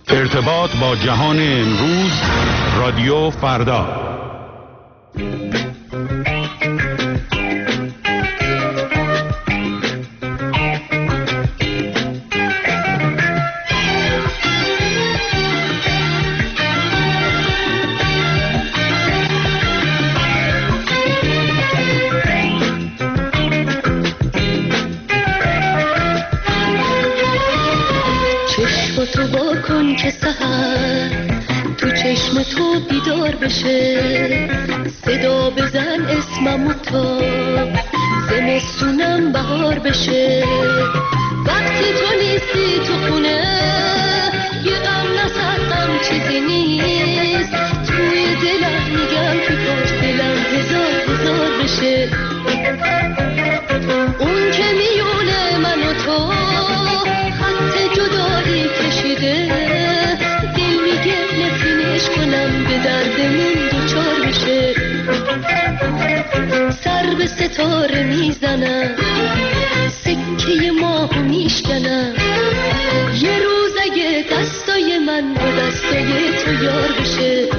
ارتباط با جهان امروز، رادیو فردا. تو با کن که سحر تو چشم تو بیدار بشه، صدا بزن اسممو تا زمستونم بهار بشه. وقتی تو نیستی تو خونه یه غم نسد، غم چیزی نیست توی دلم، میگم که کاش دلم هزار بشه. اون که میونه من و تو خط جدایی کشیده، دل میگه نفرینش کنم به دردمون دوچار بشه. سر به ستاره میزنم، سکه ماهو میشکنم، یه روز اگه دستای من با دستای تو یار بشه.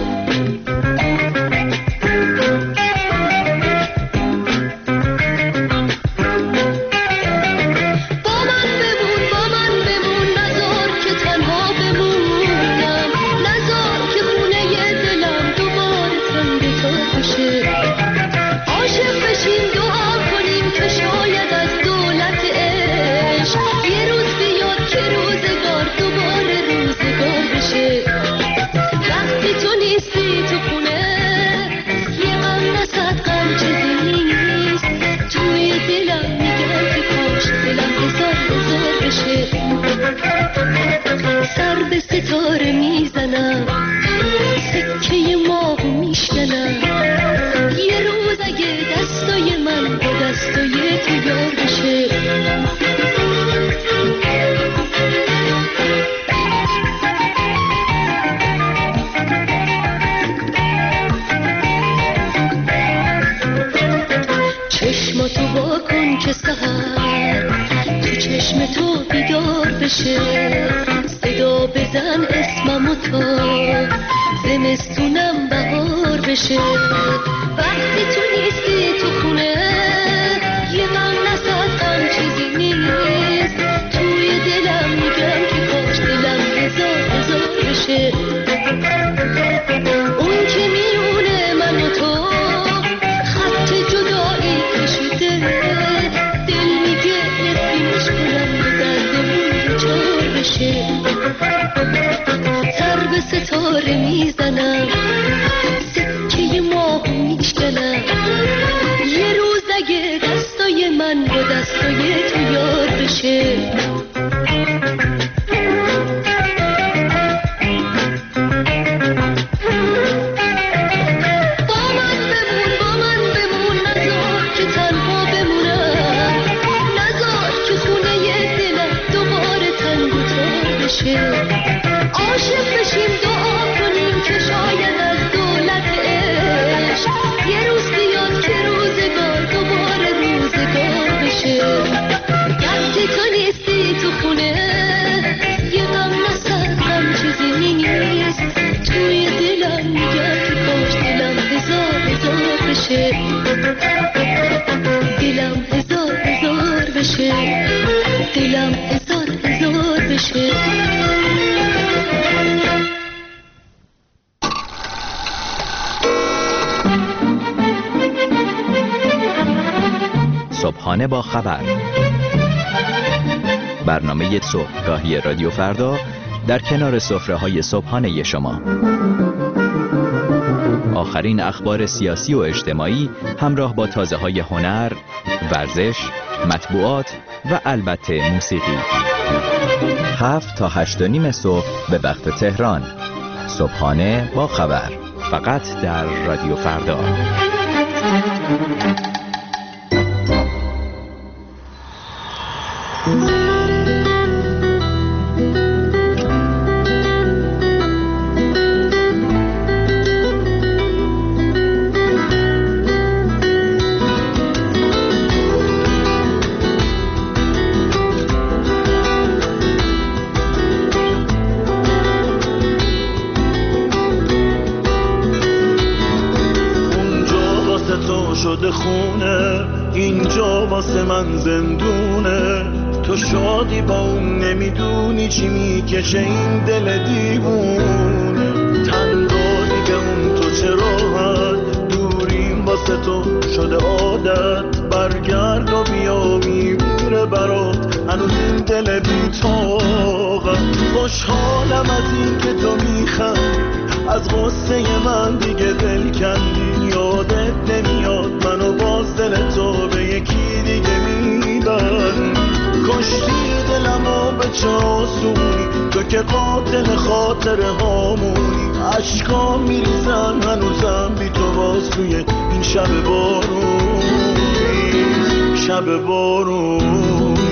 سر به ستاره میزنم، سکه ماهو میشکنم، یه روز اگه دستای من با دستای تو یار بشه. چشماتو با کن که سحر تو چشم تو بیدار بشه، صدا بزن اسممو تا زمستونم بهار بشه. وقتی تو نیستی تو خونه یه غم نسد، غم چیزی نیست توی دلم، میگم که کاش دلم هزار بشه. اون که میونه من و تو خط جدایی کشیده، دل میگه نفرینش کنم به دردمون دوچار بشه. سر به ستاره میزنم، سکه ماهو میشکنم، یه روز اگه دستای من با دستای تو یار بشه. عاشق بشیم دعا کنیم که شاید از دولت عشق یه روز بیاد که روزگار دوباره روزگار بشه. وقتی تو نیستی تو خونه یه غم نسد، غم چیزی نیست توی دلم، میگم که کاش دلم هزار بشه. دلم هزار بشه، دلم هزار بشه. صبحانه با خبر، برنامه صبحگاهی رادیو فردا در کنار سفره‌های صبحانه شما. آخرین اخبار سیاسی و اجتماعی همراه با تازه‌های هنر، ورزش، مطبوعات و البته موسیقی. 7 تا 8:30 صبح به وقت تهران. صبحانه با خبر، فقط در رادیو فردا. توی خونه، اینجا واسه من زندونه. تو شادی با اون نمیدونی چی میکشه این دل دیوونه. تنهایی به اون تو چرا هست، دوریم واسه تو شده عادت. برگرد و بیا میمیره برات هنوز این دل بی‌طاقت. خوشحالم از این که تو میخندی، از غصه من دیگه دل کندی. یادت نمیاد منو باز دل تو به یکی دیگه میبری. کشتی دلمو به چه آسونی، تو که قاتل خاطر هامونی. عشقام میریزن هنوزم بی تو باز توی این شب بارونی، شب بارونی.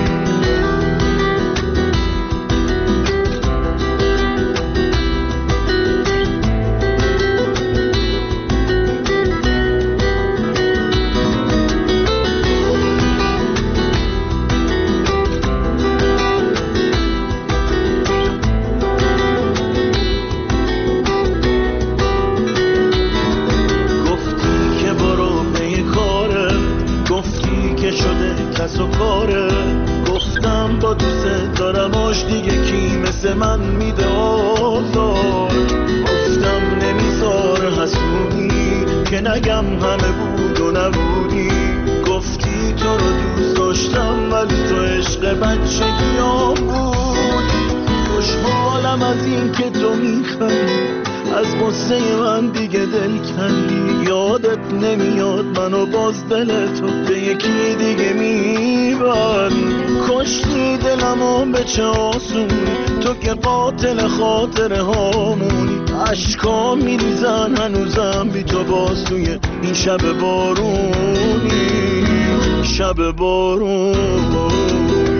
گفتم با دوست دارمش دیگه کی مثل من میده آزار. گفتم نمیذار حسودی که نگم همه بود و نبودی. گفتی تو رو دوست داشتم ولی تو عشق بچگیام بود. خوشحالم از این که تو میخندی، از غصه من دیگه دل کندی. یادت نمیاد منو باز دل تو به یکی دیگه میبری. کشتی دلمو به چه آسونی، تو که قاتل خاطر هامونی. عشقام میریزن هنوزم بی تو باز توی این شب بارونی، شب بارونی.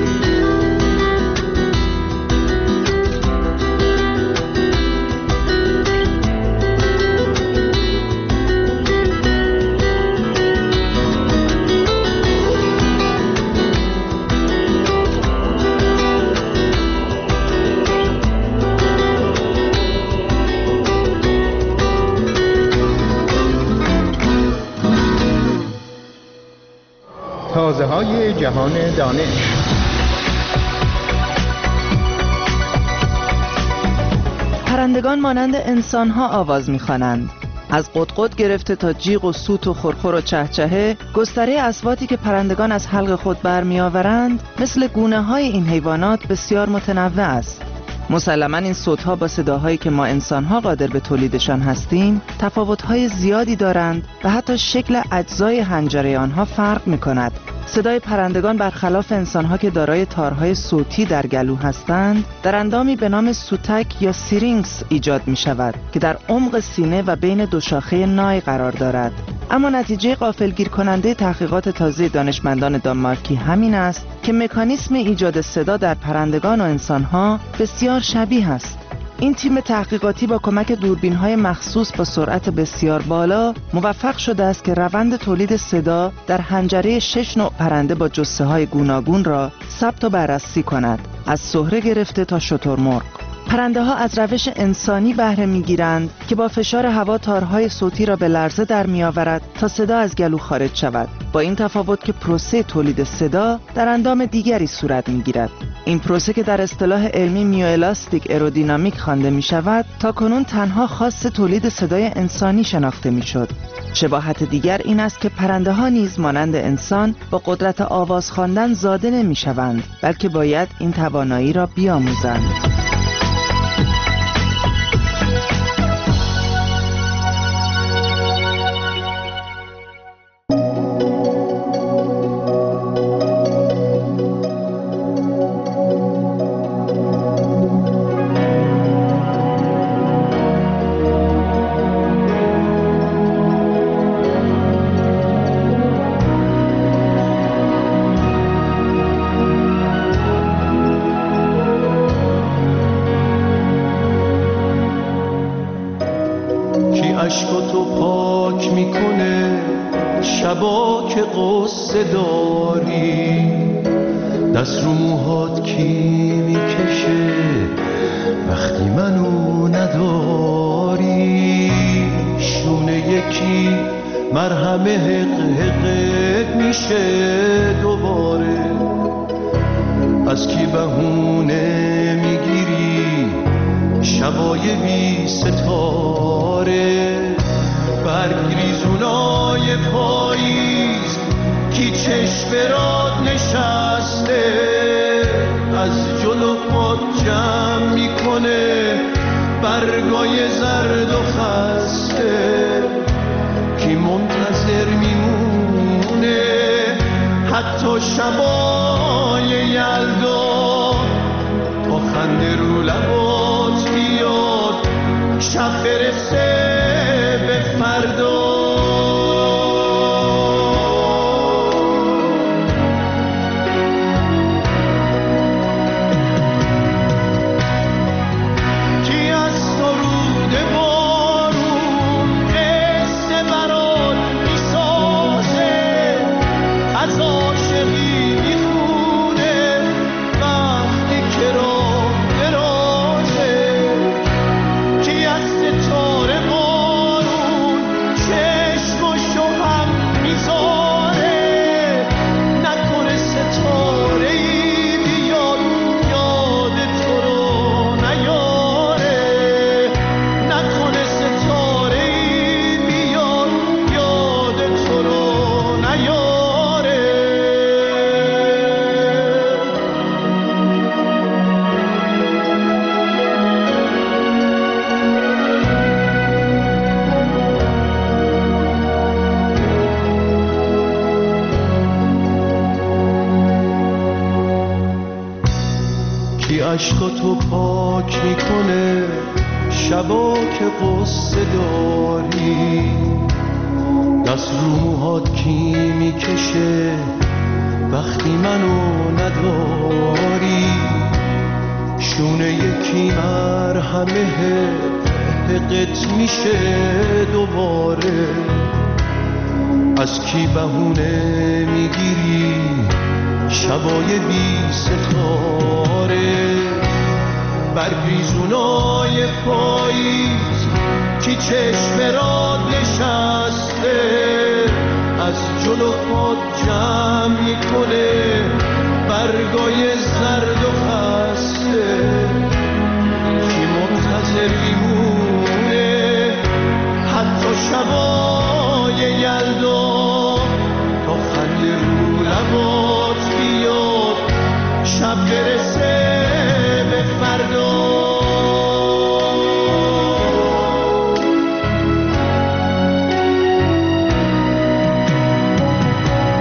تازه‌های جهان دانش. پرندگان مانند انسان‌ها آواز می‌خوانند. از قطقط گرفته تا جیغ و سوت و خرخر و چهچهه، گستره اصواتی که پرندگان از حلق خود برمی‌آورند مثل گونه‌های این حیوانات بسیار متنوع است. مسلماً این صوت‌ها با صداهایی که ما انسان‌ها قادر به تولیدشان هستیم تفاوت‌های زیادی دارند و حتی شکل اجزای حنجره آنها فرق می‌کند. صدای پرندگان برخلاف انسان‌ها که دارای تارهای صوتی در گلو هستند، در اندامی به نام سوتک یا سیرینکس ایجاد می‌شود که در عمق سینه و بین دو شاخه نای قرار دارد. اما نتیجه غافلگیر کننده تحقیقات تازه دانشمندان دانمارکی همین است که مکانیسم ایجاد صدا در پرندگان و انسان‌ها بسیار شبیه است. این تیم تحقیقاتی با کمک دوربین‌های مخصوص با سرعت بسیار بالا موفق شده است که روند تولید صدا در حنجره 6 نوع پرنده با جثه‌های گوناگون را ثبت و بررسی کند، از سهره گرفته تا شترمرغ. پرنده ها از روش انسانی بهره می‌گیرند که با فشار هوا تارهای صوتی را به لرزه در می‌آورد تا صدا از گلو خارج شود، با این تفاوت که پروسه تولید صدا در اندام دیگری صورت می‌گیرد. این پروسه که در اصطلاح علمی میوالاستیک ایرودینامیک خوانده می‌شود، تاکنون تنها خاص تولید صدای انسانی شناخته می‌شد. شباهت دیگر این است که پرنده ها نیز مانند انسان با قدرت آواز خواندن زاده نمی‌شوند، بلکه باید این توانایی را بیاموزند. عشقاتو پاک میکنه شبا که قصه داری، دست رو موهات کی میکشه وقتی منو نداری، شونه یکی مرهم حق حق میشه دوباره. از کی بهونه میگیری شبای بی ستاره؟ برگ ریزونای پاییز کی چشم راد نشسته، از جلو پات جمع میکنه برگای زرد و خسته. کی منتظر میمونه حتی شبای یلدا تا خنده رو لبات بیاد شب برسه به فردا. عشقاتو پاک میکنه شبا که قصه داری؟ دست رو موهات کی میکشه وقتی منو نداری؟ شونه یکی مرهمه حقت میشه دوباره. از کی بهونه میگیری شبای بی ستاره؟ برگریزونای پاییز کی چشم راد نشسته، از جلو پات جمع میکنه برگای زرد و خسته. کی منتظر میمونه حتی شبای یلدا تا خنده رو لبات بیاد شب برسه به فردا.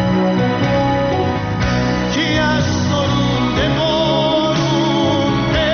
کی از سرود بارون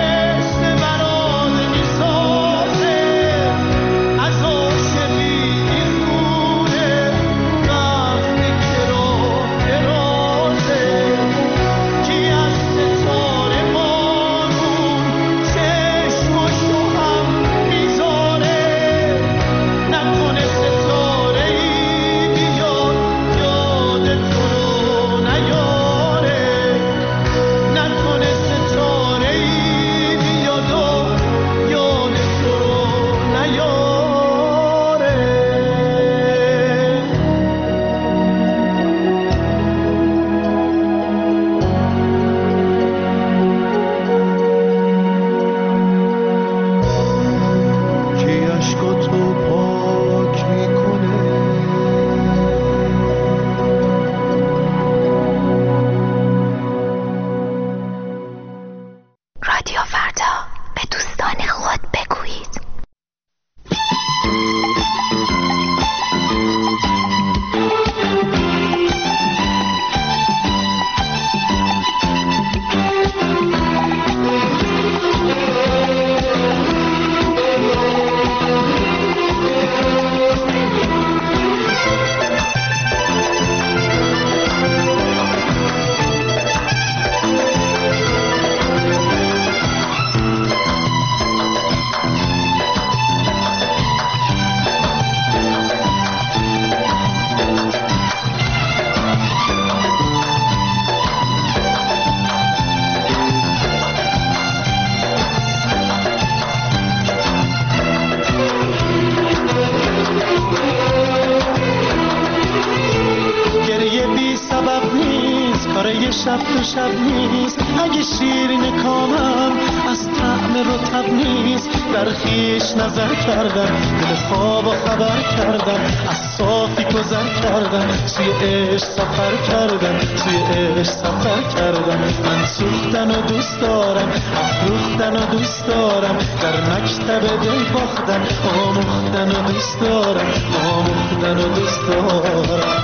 شب تو شب نیست، اگه شیرین کامم از طعم رطب نیست. در خویش نظر کردم، دل خواب و خبر کردم، از صافی گذر کردم، سوی عشق سفر کردم، سوی عشق سفر کردم. من سوختن و دوست دارم، افروختن و دوست دارم، در مکتب دل باختن، آموختن و دوست دارم، آموختن و دوست دارم.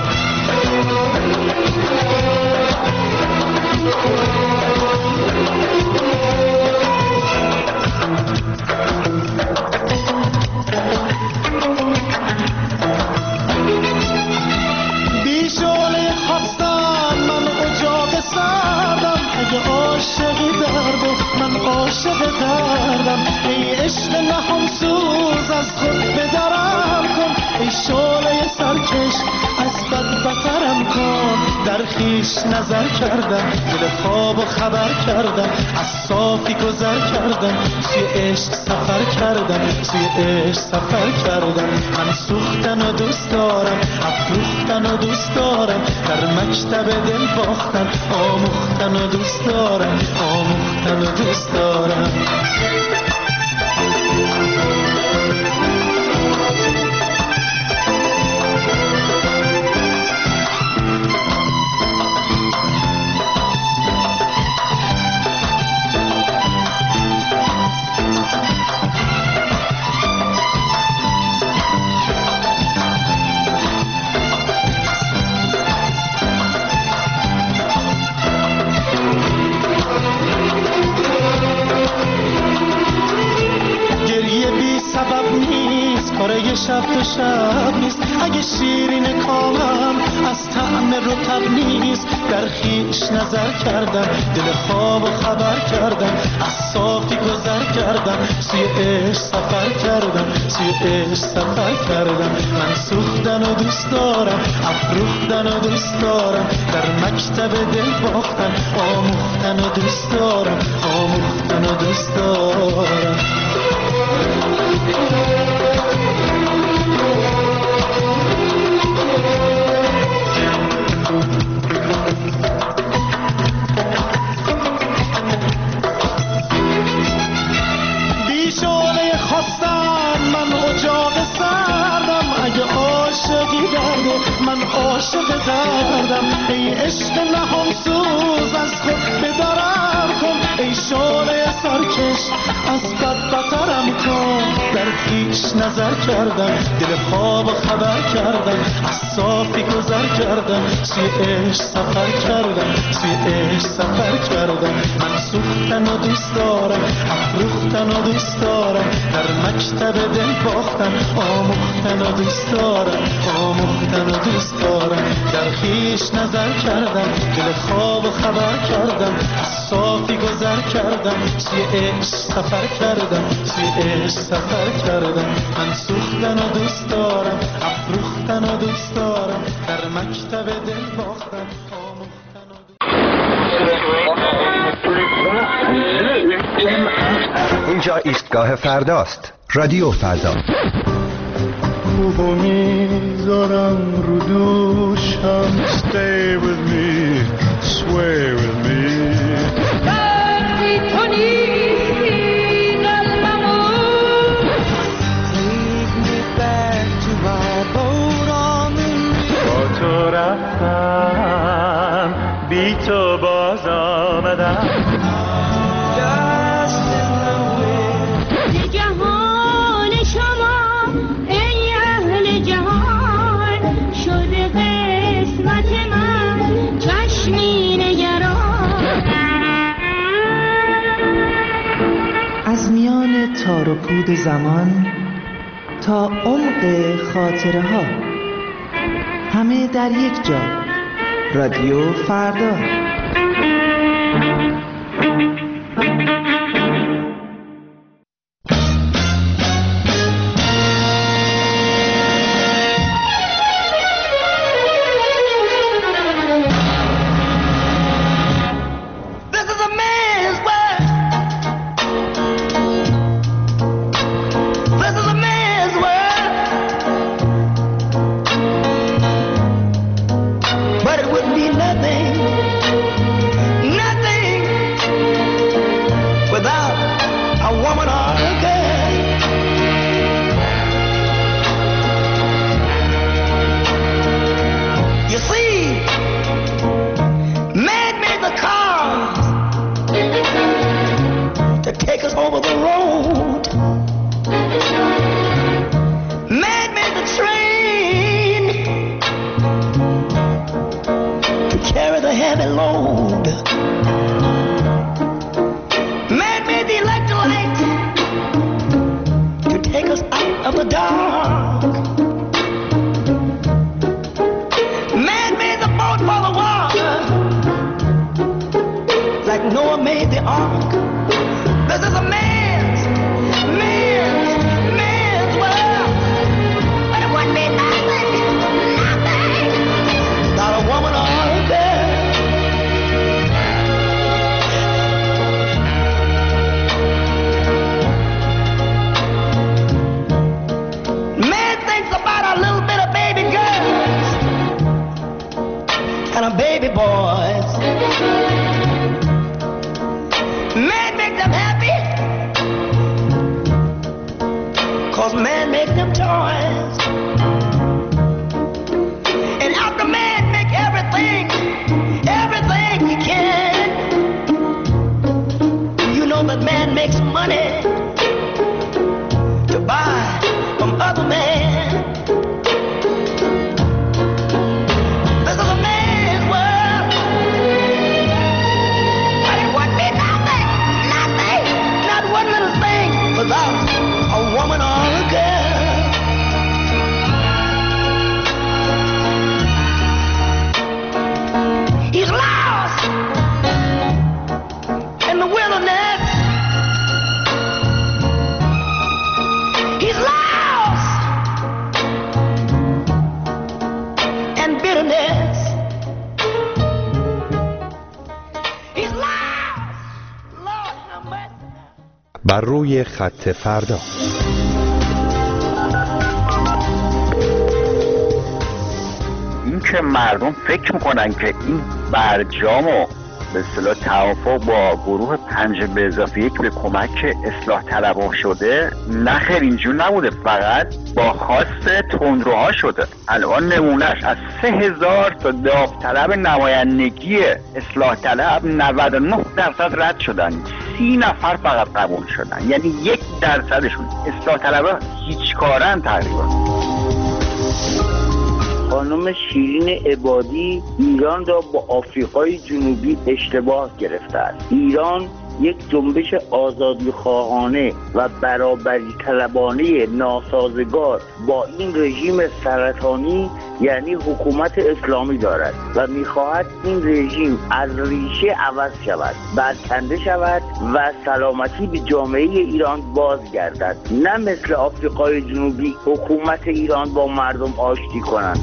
بیشوله خواستم من اجاق سردم، اگه عاشقی درد من عاشق دردم. ای عشق نهان سوز از خود بدرم کن، ای شعله سرکش از بد بترم کن. در خویش نظر کردم، دل خواب و خبر کردم، از صافی گذر کردم، سوی عشق سفر کردم، سوی عشق سفر کردم. من سوختن و دوست دارم، افروختن و دوست دارم، در مکتب دل باختن، آموختن و دوست دارم، آموختن و دوست دارم. کاره شب تو شب نیست، اگه شیرین کامم از طعم رطب نیست. در خویش نظر کردم، دل خواب و خبر کردم، از صافی گذر کردم، سوی عشق سفر کردم، سوی عشق سفر کردم. من سوختن و دوست دارم، افروختن و دوست دارم، در مکتب دل باختن، آموختن و دوست دارم، آموختن و دوست دارم. بیشوله خواستم من اجاق سردم، اگه عاشقی درده من عاشق دردم. ای عشق نهان سوز از خود بدرم کن، ای شعله سرکش از بد بترم کن. در خویش نظر کردم، دل خواب و خبر کردم، از صافی گذر کردم، سوی عشق سفر کردم، سوی عشق سفر کردم. من سوختن و دوست دارم، افروختن و دوست دارم، در مکتب دل باختن، آموختن و دوست دارم، آموختن و دوست دارم. در خویش نظر کردم، دل خواب و خبر کردم، از صافی گذر کردم، سوی عشق سفر کردم، سوی عشق سفر کردم. من سوختن و دوست دارم، افروختن و دوست دارم، در مکتب دل باختن، آموختن و دوست. اینجا ایستگاه فرداست، رادیو فردا. خوبو میذارم رو دوشم. Stay with me, sway with me. وقتی تو نیستی قلبمو Take me back to my boat on the river. با تو رفتم، بی تو باز آمدم. از میان تار و پود زمان تا عمق خاطره ها، همه در یک جا. رادیو فردا. over the road. Man made the train to carry the heavy load. Man made the electric light to take us out of the dark. Man made the boat for the water, like Noah made the ark. This is a man's world. But it wouldn't be nothing, not a woman or a girl. Man thinks about a little bit of baby girls and a baby boys. Man make them happy, 'cause man make them toys. And after man make everything he can, you know that man makes money to buy from other men. This is a man's world. But it wouldn't be nothing, not one little thing without a woman or a girl. He's lost in the wilderness. He's lost in bitterness. He's lost. Lord have mercy. بر روی خط فردا. این که مردم فکر میکنن که این برجامو به اصطلاح توافق با گروه 5+1 به کمک اصلاح طلبها شده، نه خیر اینجور نبوده، فقط با خواست تندروها شده. الان نمونهش از 3000 تا داوطلب نمایندگی اصلاح طلب 99% رد شدن، 30 نفر فقط قبول شدن، یعنی 1%شون اصلاح طلبها هیچ کارن تقریبا. خانم شیرین عبادی ایران را با آفریقای جنوبی اشتباه گرفته است. ایران یک جنبش آزادی خواهانه و برابری طلبانه ناسازگار با این رژیم سرطانی یعنی حکومت اسلامی دارد و می‌خواهد این رژیم از ریشه عوض شود، برکنده شود و سلامتی به جامعه ایران بازگردد، نه مثل آفریقای جنوبی حکومت ایران با مردم آشتی کنند.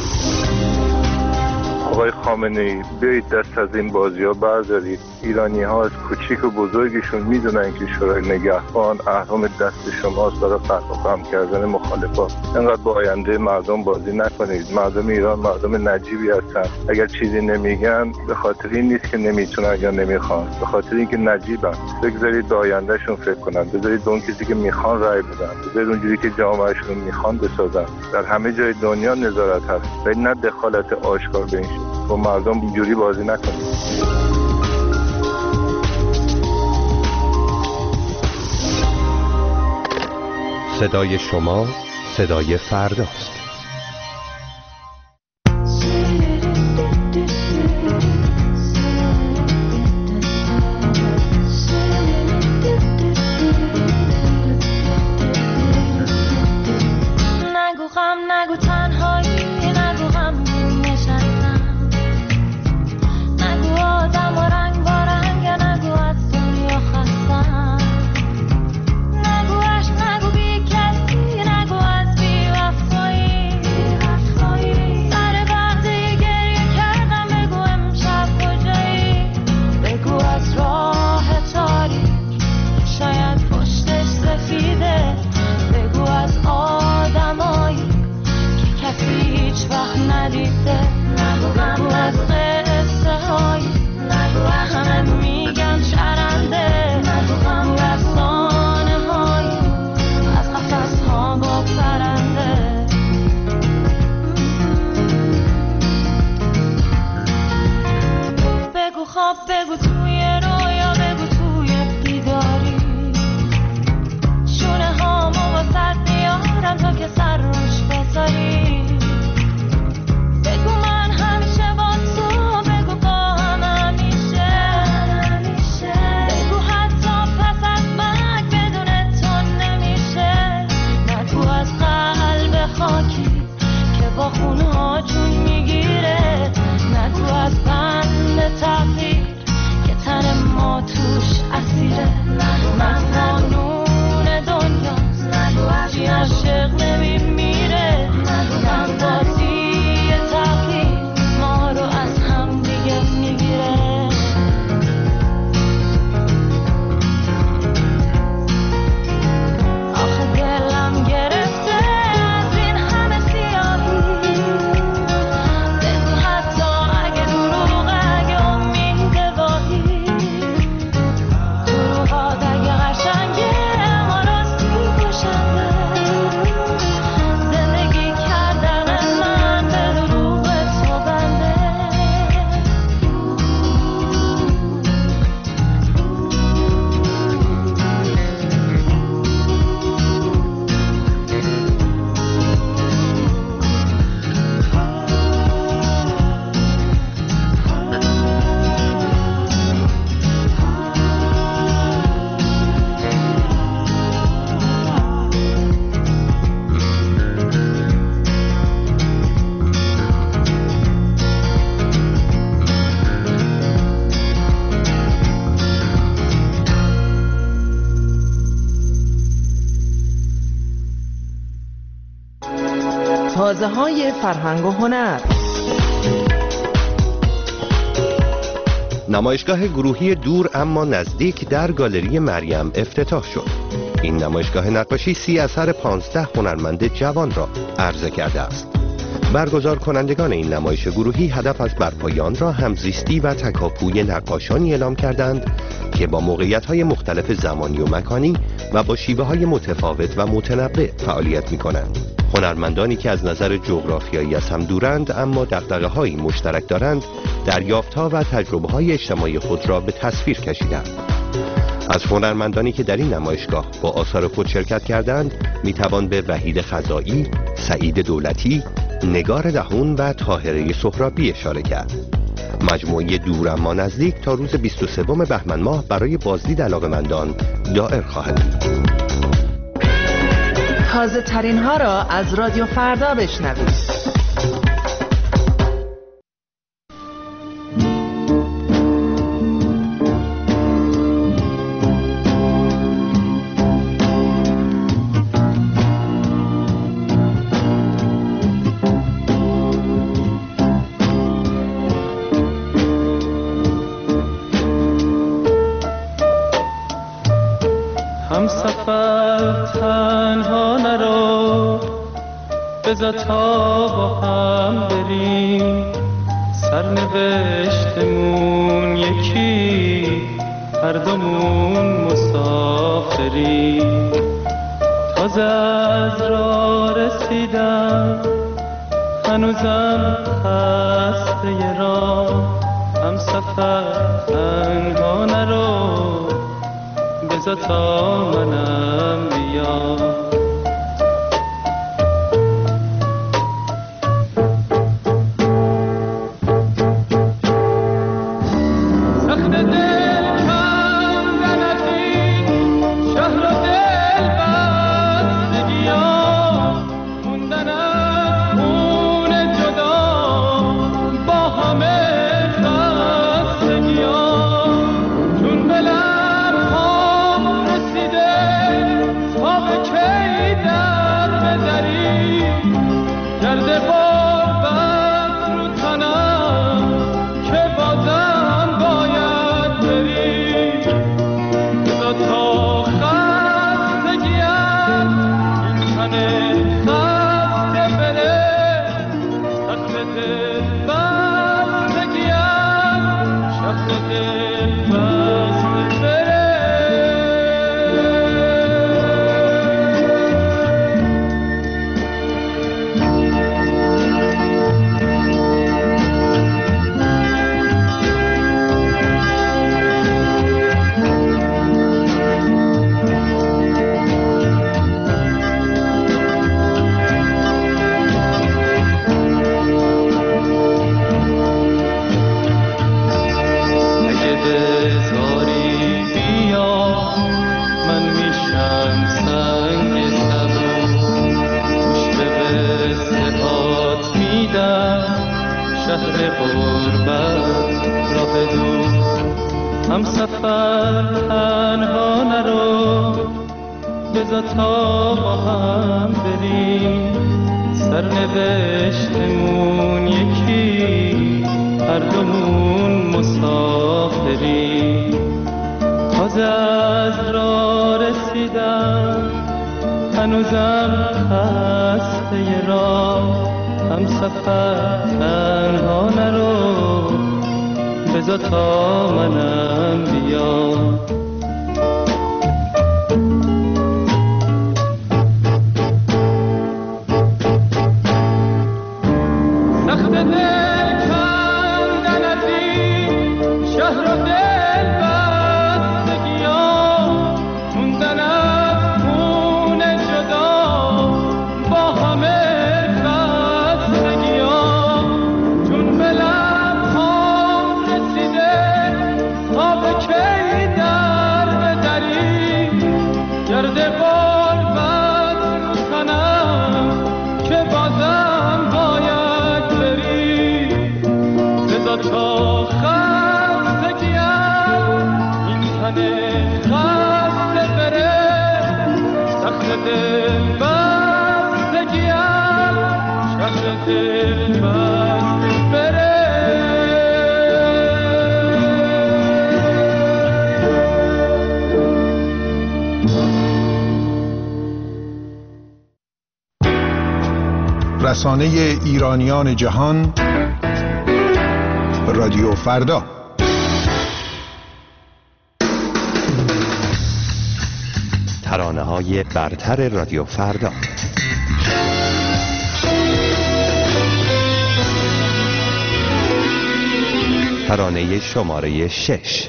آقای خامنه‌ای بیایید دست از این بازی‌ها بردارید. ایرانی‌ها از کوچیک و بزرگشون میدونن که شورای نگهبان اهرم دست شماست برای فهم کردن مخالفات. انقدر با آینده مردم بازی نکنید. مردم ایران مردم نجیبی هستن. اگر چیزی نمیگن به خاطر این نیست که نمیتونن یا نمیخوان، به خاطر اینکه نجیبن. بگذارید به آیندهشون فکر کنن، بذارید به اون کسی که میخوان رأی بدن، بذارید اونجوری که جامعهشون میخوان بسازن. در همه جای دنیا نظارت هست، ولی نه دخالت آشکار به این شکل. با مردم اینجوری بازی نکنید. صدای شما صدای فرداست. نگو غم، نگو تنهایی، نگو غمگین نشستم، نگو آدم و رنگ با رنگ، نگو از دنیا خستم، نگو عشق، نگو بی کسی، نگو از بی وفایی، تازه‌های فرهنگ و هنر. نمایشگاه گروهی دور اما نزدیک در گالری مریم افتتاح شد. این نمایشگاه نقاشی 30 اثر 15 هنرمند جوان را عرضه کرده است. برگزار کنندگان این نمایش گروهی هدف از برپایی آن را همزیستی و تکاپوی نقاشانی اعلام کردند که با موقعیت‌های مختلف زمانی و مکانی و با شیوه‌های متفاوت و متنوع فعالیت می‌کنند. هنرمندانی که از نظر جغرافیایی از هم دورند اما دغدغه‌هایی مشترک دارند، دریافت‌ها و تجربه‌های اجتماعی خود را به تصویر کشیدند. از هنرمندانی که در این نمایشگاه با آثار خود شرکت کردند میتوان به وحید خزائی، سعید دولتی، نگار دهون و طاهره سهرابی اشاره کرد. مجموعه دور اما نزدیک تا روز 23 بهمن ماه برای بازدید علاقه‌مندان دائر خواهد بود. تازه ترین ها را از رادیو فردا بشنوید. بذار تا با هم بریم، سرنوشتمون یکی، هر دومون مسافریم. تازه از راه رسیدم، هنوزم خسته راه، هم سفر تنها نرو، بذار تا منم بیام. رسانه ایرانیان جهان، رادیو فردا. ترانه‌های برتر رادیو فردا. ترانه شماره 6.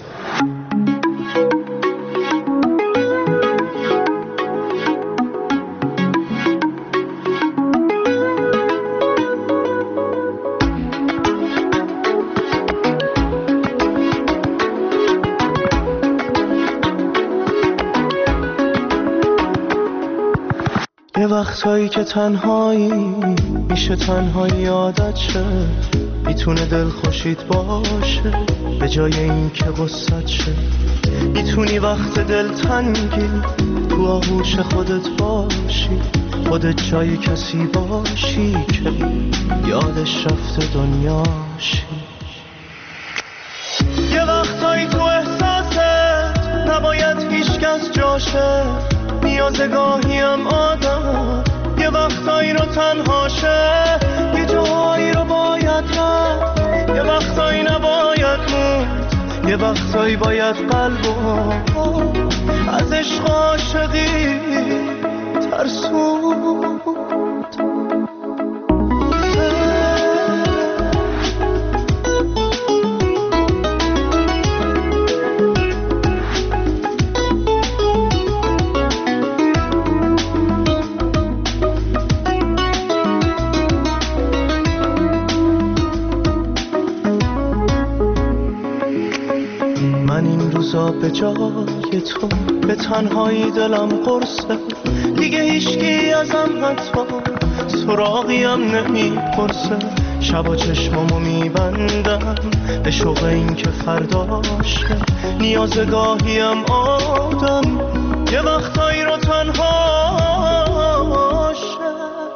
یه وقتایی که تنهایی میشه تنهایی عادت شه، میتونه دل خوشید باشه به جای این که غصت شه. میتونی وقت دل تنگی تو آغوش خودت باشی، خودت جای کسی باشی که یادش رفته دنیاشی. یه وقتایی تو احساست نباید هیچ کس جاشه، نیازه گاهیم آدم یه وقتایی رو تنهاشه، یه جاهایی رو باید رفت، یه وقتایی نباید موند، یه وقتایی باید قلبو از عشق عاشقی ترسوند. به جای تو به تنهایی دلم قرصه، دیگه هیچکی ازم حتی سراغیم نمیپرسه. شبا چشمامو میبندم به شوق این که فرداشه، نیازگاهیم آدم یه وقتایی رو تنهاشه.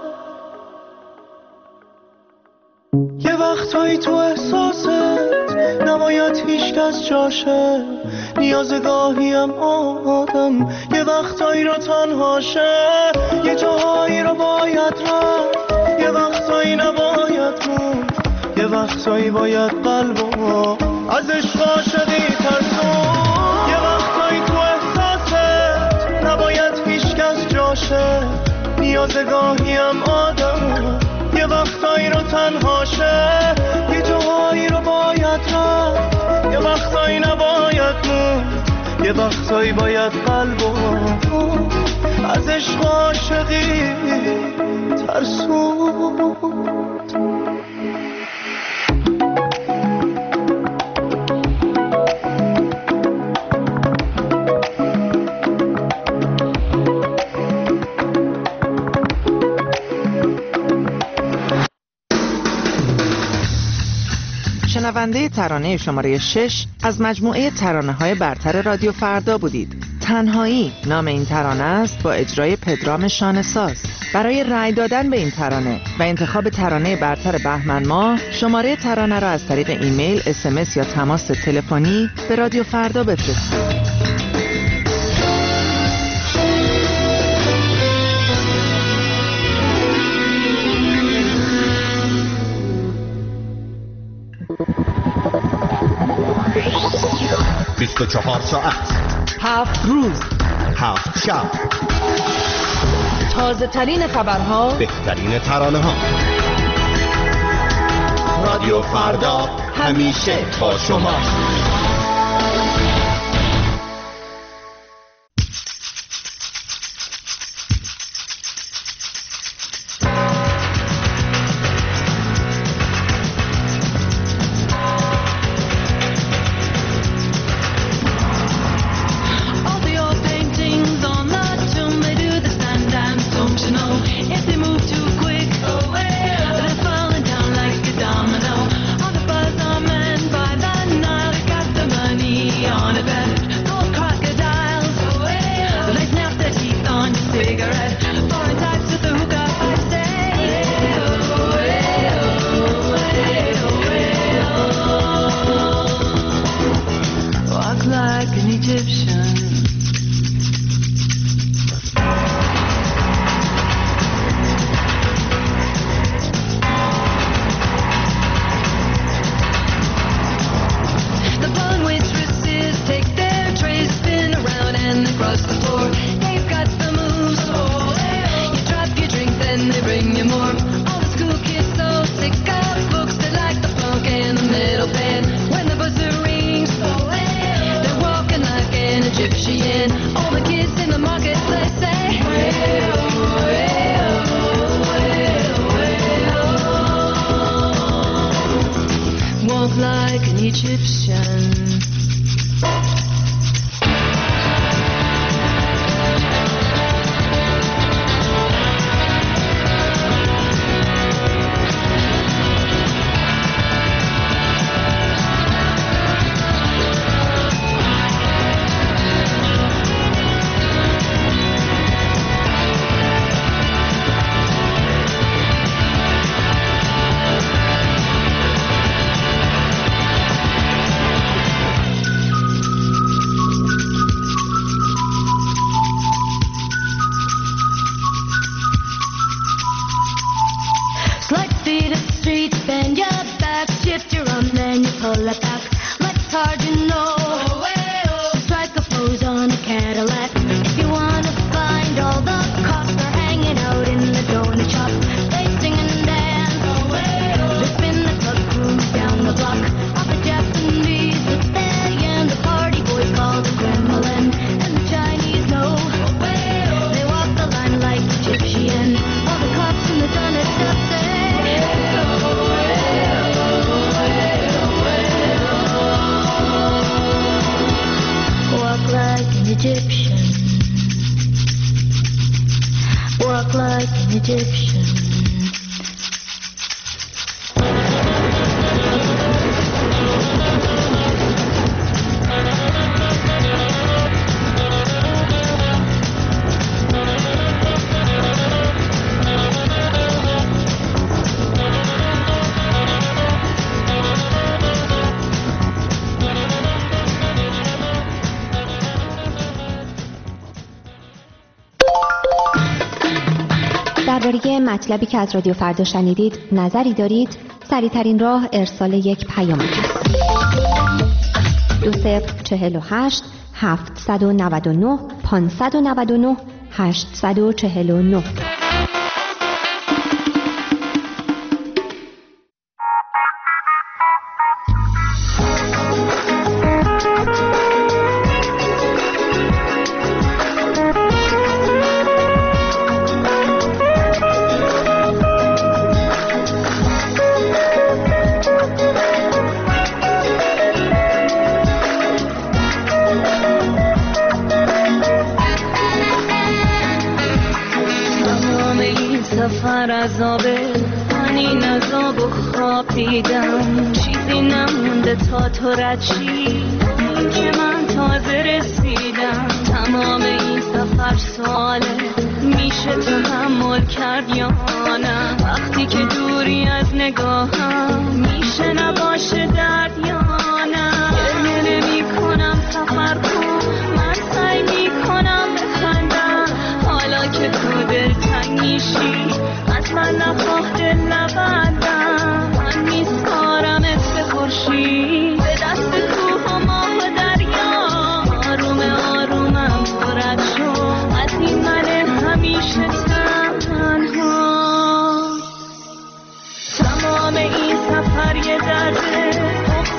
یه وقتایی تو احساست نباید هیچ کس جاشه، نیازگاهیم آدم یه وقتایی رو تنهاشه، یه جاهایی رو باید رفت، یه وقتایی نباید موند، یه وقتایی باید قلبو از عشق عاشقی ترسون. یه وقتایی تو احساست نباید هیچ کس جاشه، نیازگاهیم آدم یه وقتایی رو تنهاشه، یه جاهایی رو باید رفت، یه وقتایی نباید موند، یه وقتایی باید قلبو از عشق عاشقی ترسوند. شنونده ترانه شماره 6 از مجموعه ترانه‌های برتر رادیو فردا بودید. تنهایی نام این ترانه است با اجرای پدرام شانه‌ساز. برای رأی دادن به این ترانه و انتخاب ترانه برتر بهمن ماه، شماره ترانه را از طریق ایمیل، SMS یا تماس تلفنی به رادیو فردا بفرستید. بیست و 24 ساعت، 7 روز، 7 شب، تازه ترین خبرها، بهترین ترانه ها. رادیو فردا همیشه با شما. Got like an Egyptian. درباره مطلبی که از رادیو فردا شنیدید نظری دارید؟ سریع‌ترین راه ارسال یک پیام است. 2048 799 599 849. دیدم چیزی نمونده تا تو رد شی، این که من تازه رسیدم. تمام این سفر سواله میشه تحمل کرد یا نه؟ وقتی که دوری از نگاهم میشه نباشه درد یا نه؟ گریه نمی کنم سفر کن، من سعی میکنم بخندم. حالا که تو دلتنگ میشی از من نخواه دل نبندم. من میسپارمت به خورشید، به دست کوه و ماه و دریا. آروم آرومم پرد شو از این من همیشه تنها. تمام این سفر یه درده،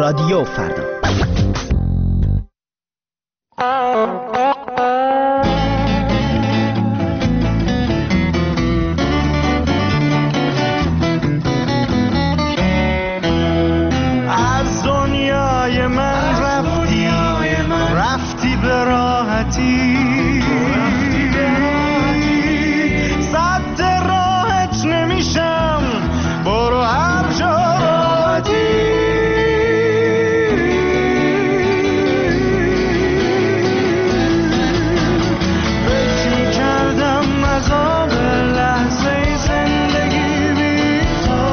رادیو فردا. از دنیای من رفتی به راحتی، صد راحت نمیشم، برو هر جا راحتی. فکر میکردم عذاب لحظه زندگی بی تو،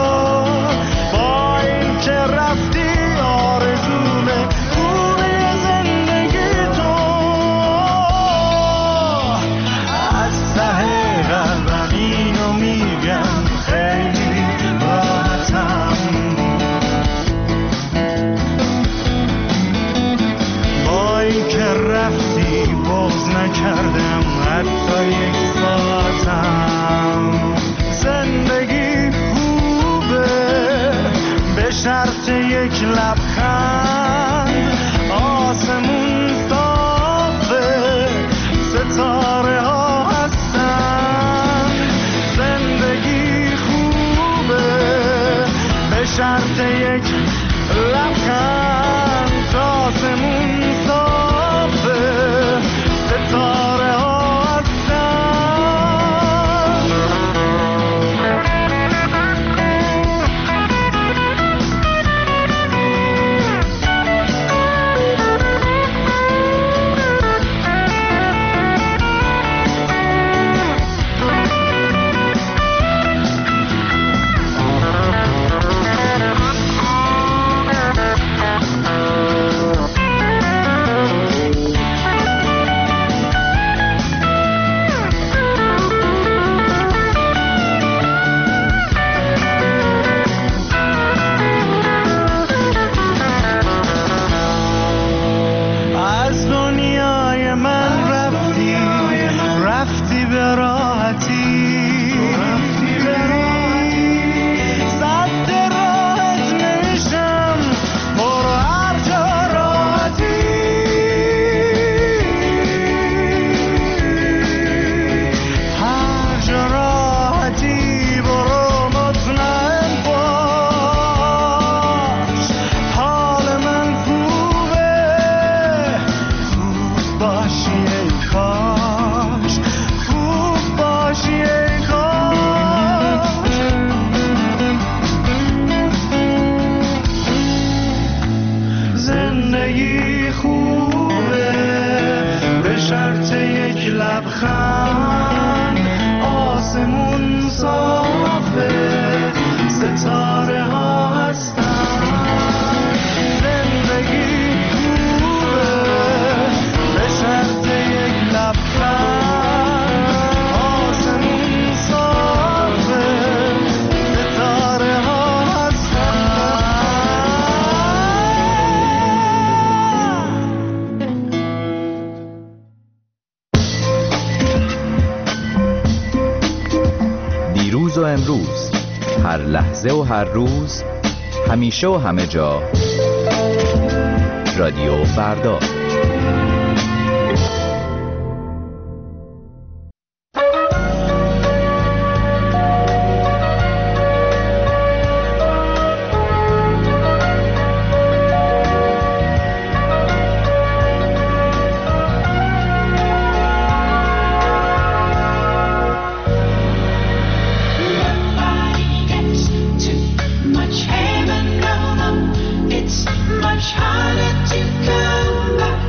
با این که رفتی آرزوم خوبی زندگی تو. از ته قلبم اینو میگم خیلی راحتم، با این که رفتی باز نکردم حتی یک ساعتم. زندگی خوبه به شرط یک لبخند، آسمون صافه ستاره ها هستن. زندگی خوبه به شرط یک لبخند، آسمون صافه ستاره ها هستن. از دنیای من رفتی به راحتی، صد راحت نمیشم، برو هر جا راحتی. هر جا راحتی برو مطمئن باش، حال من خوبه، خوب باشی ای کاش، خوب باشی ای کاش. زندگی خوبه به شرط یک لبخند، آسمون صافه ستاره ها هستن. زندگی خوبه به شرط یک لبخند، آسمون صافه ستاره ها هستن. دیروز و امروز، هر لحظه و هر روز، همیشه و همه جا، رادیو فردا. Much harder to come back.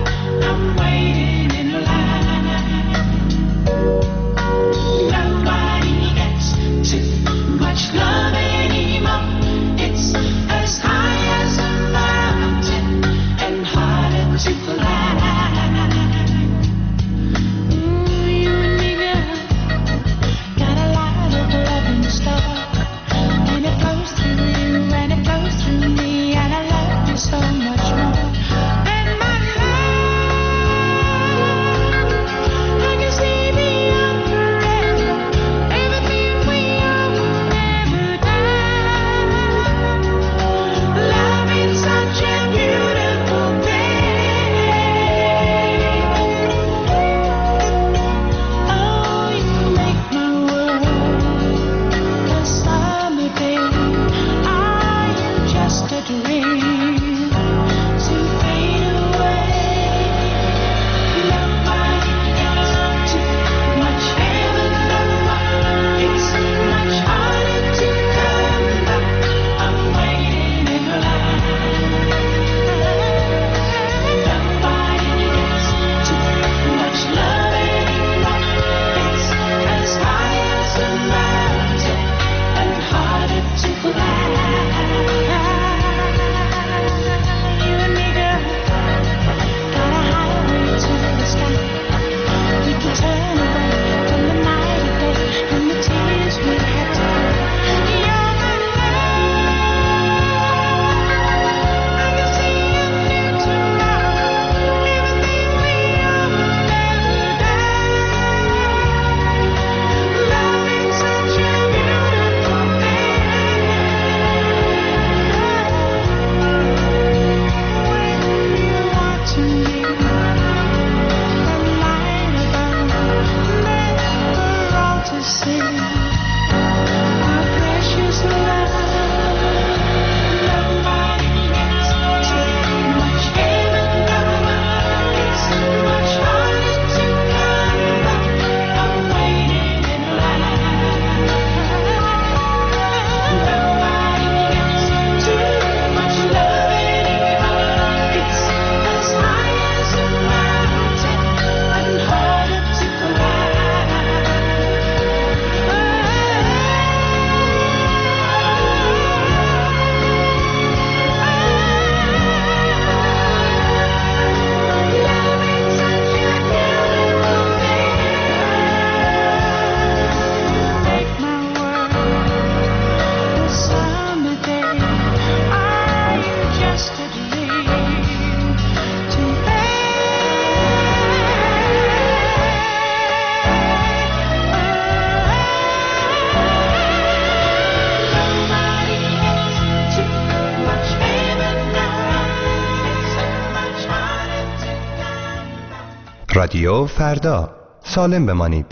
رادیو فردا، سالم بمانید.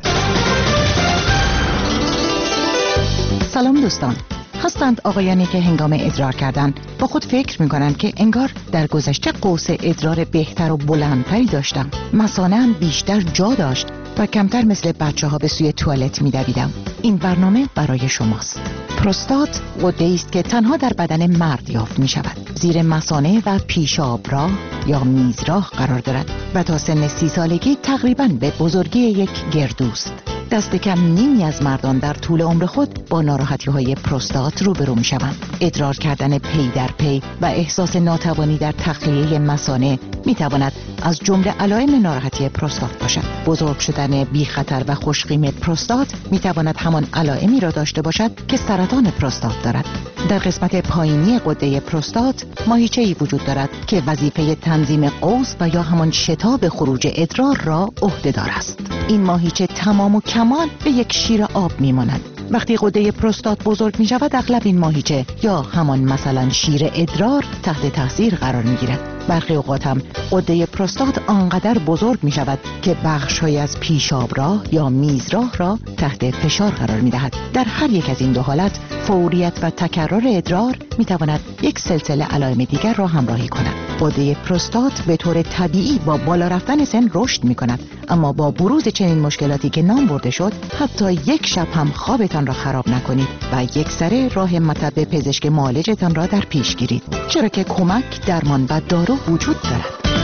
سلام دوستان. هستند آقایانی که هنگام ادرار کردن با خود فکر می‌کنند که انگار در گذشته قوس ادرار بهتر و بلندتری داشتم. مثانه هم بیشتر جا داشت و کمتر مثل بچه‌ها به سوی توالت می‌دویدم. این برنامه برای شماست. پروستات غده‌ای است که تنها در بدن مرد یافت می‌شود. زیر مثانه و پیشابراه یا میزراه قرار دارد و تا سن 30 سالگی تقریباً به بزرگی یک گردوست. دست کم نیمی از مردان در طول عمر خود با ناراحتی‌های پروستات روبرو می‌شوند. ادرار کردن پی در پی و احساس ناتوانی در تخلیه مثانه می‌تواند از جمله علائم ناراحتی پروستات باشد. بزرگ شدن بی خطر و خوشقیم پروستات می‌تواند همان علائمی را داشته باشد که سرطان پروستات دارد. در قسمت پایینی غده پروستات ماهیچه‌ای وجود دارد که وظیفه تنظیم قوس و یا همان شتاب خروج ادرار را عهده‌دار است. این ماهیچه تمام و کمال به یک شیر آب می‌ماند. وقتی غده پروستات بزرگ می شود اغلب این ماهیچه یا همان مثلا شیر ادرار تحت تاثیر قرار می گیرد. برخی اوقات هم غده پروستات آنقدر بزرگ می شود که بخش‌های از پیشابراه یا میزراه را تحت فشار قرار می دهد. در هر یک از این دو حالت فوریت و تکرار ادرار می تواند یک سلسله علائم دیگر را همراهی کند. غده پروستات به طور طبیعی با بالا رفتن سن رشد می کند، اما با بروز چنین مشکلاتی که نام برده شد حتی یک شب هم خوابتان را خراب نکنید و یک سره راه مطب پزشک معالجتان را در پیش گیرید، چرا که کمک، درمان و دارو وجود دارد.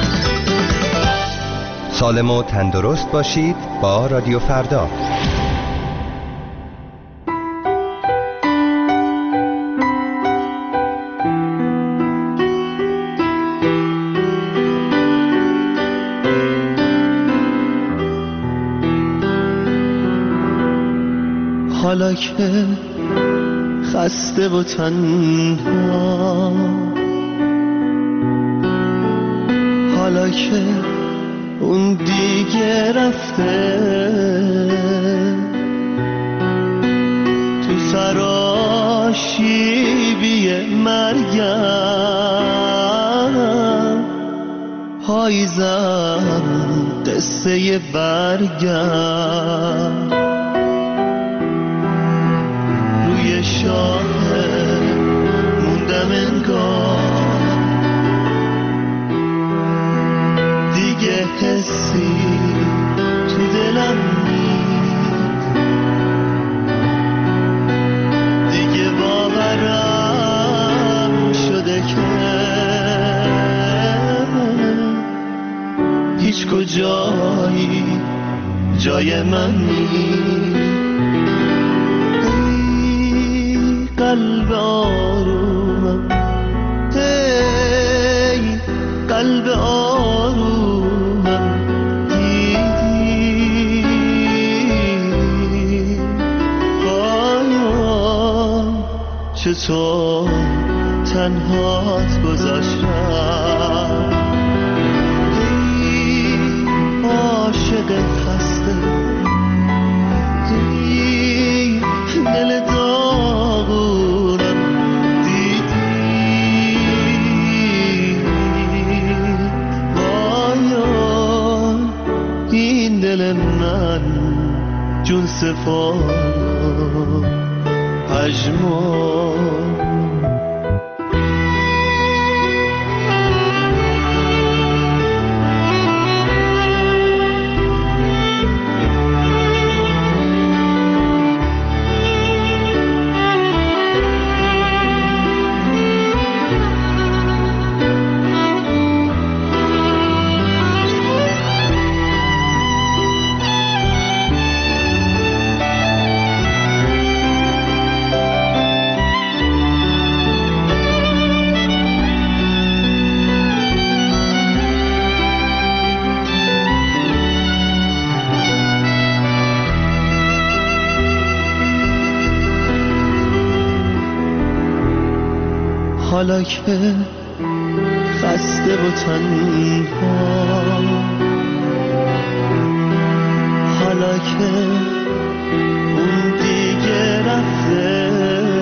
سالم و تندرست باشید با رادیو فردا. حالا که خسته و تنها، حالا که اون دیگه رفته، تو سراشیبی مرگم پاییزم قصه برگم، روی شاهد موندم انگار، دیگه حسی تو دلم نیست، دیگه باورم شده که هیچ کجایی جای من نیست. قلب آرومم، ای قلب آرومم، دیدی پایان چطور تنهات گذاشتم، ای عاشق خسته، ای دل داغونم، دیدی باید این دل من جون سفار پژمرد. حالا که خسته و تنها، حالا که اون دیگه رفته،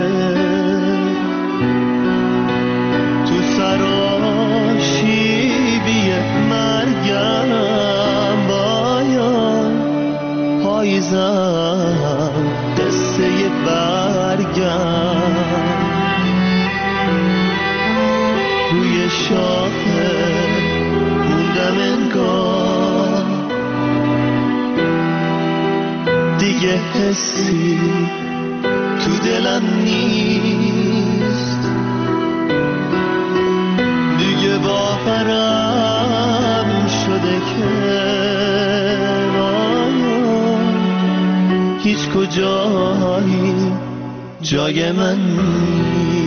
تو سراشیبی مرگم با میریزم قصه برگم روی شاخه موندم انگار دیگه حسی تو دلم نیست دیگه باورم شده که هیچ کجایی جای من نیست